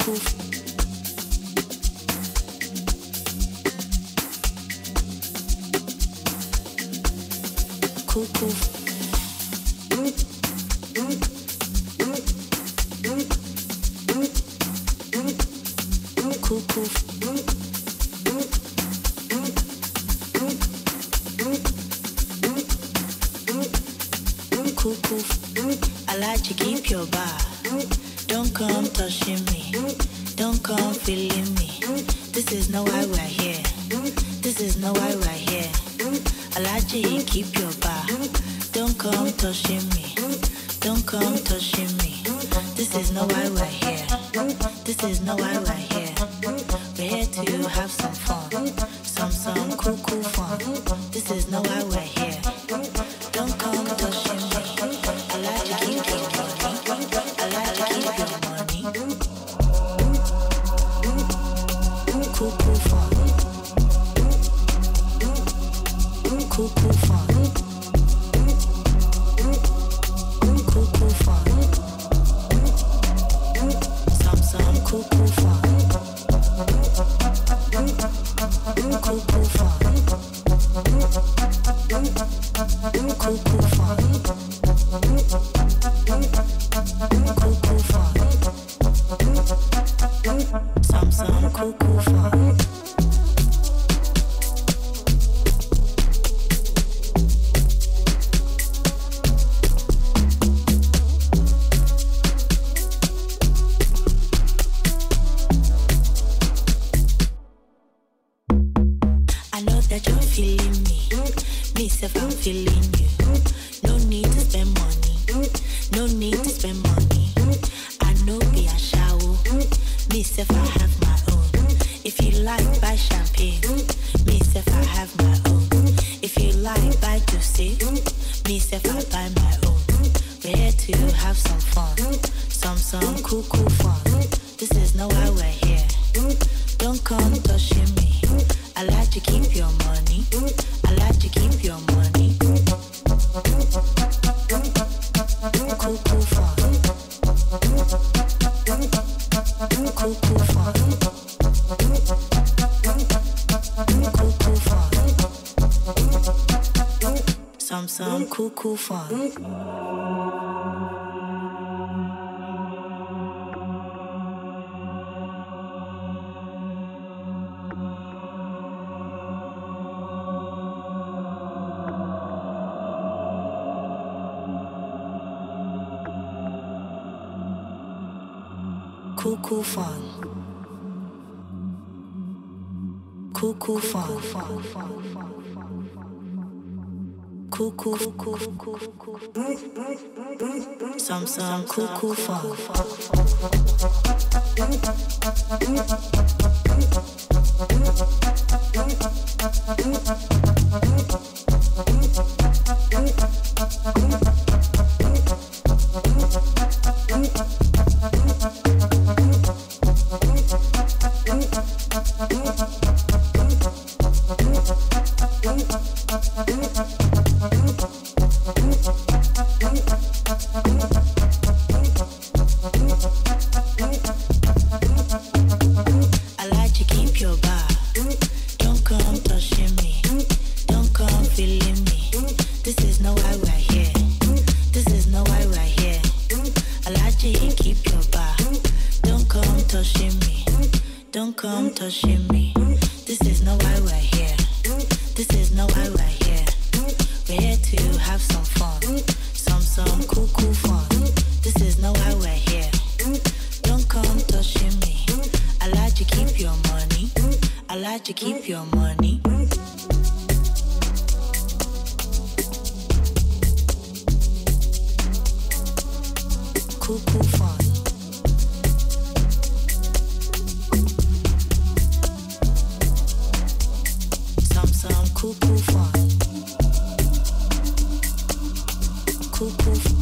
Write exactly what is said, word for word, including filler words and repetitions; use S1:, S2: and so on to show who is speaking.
S1: I like to keep your bar. Don't come touching me. Don't come feeling me. This is not why we're here. This is not why we're here. I like to keep your bar. Don't come touching me. Don't come touching me. This is not why we're here. This is not why we're here. We're here to have some fun. Some, some cool, cool fun. This is not why we're here. Don't come touching me. I like to keep your money. I like to keep your money. Cool, cool fun. Cool, cool fun. Cool, cool fun. Some, some cool, cool fun. Cool, cool fun. Cool, cool fun. Cool, cool fun. Some, some cool, cool fun. I know that you're feeling me. Me, self, I'm feeling you. No need to spend money. No need to spend money. I know be a shower. Me, self, I have my own. If you like, buy champagne. Me, self, I have my own. If you like, buy juicy. Me, self, I buy my own. We're here to have some fun. Some, some cool, cool fun. This is not why we're here. Don't come touching me. I like to keep your money. I like to keep your money. Cool, cool fun. Cool, cool fun. Cool, cool fun. Some, some cool, cool fun. Cool, cool fun. Cool, cool fun. Cool, cool, cool, cool, cool. Some, some cool, cool fun. I like to keep your bar. Don't come touching me. Don't come feeling me. This is not why we're here. This is not why we're here. I like to keep your bar. Don't come touching me. Don't come touching me. This is not why we're here. This is not why we're here. We're here to have some fun. Some, some cool, cool fun. This is not why we're here. Don't come touching me. I like to keep your money. I like to keep your money. Cool, cool fun. Some, some cool, cool fun. Cool, cool fun.